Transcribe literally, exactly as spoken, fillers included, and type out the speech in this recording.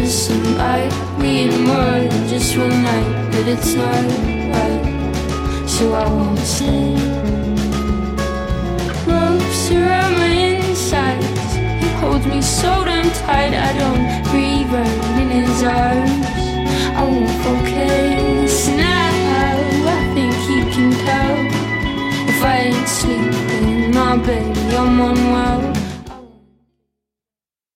somebody more than just one night, but it's not right, so I won't say. Ropes around my insides, he holds me so damn tight I don't breathe right in his arms. I won't focus now, I think he can tell if I ain't sleeping, my baby, I'm unwell.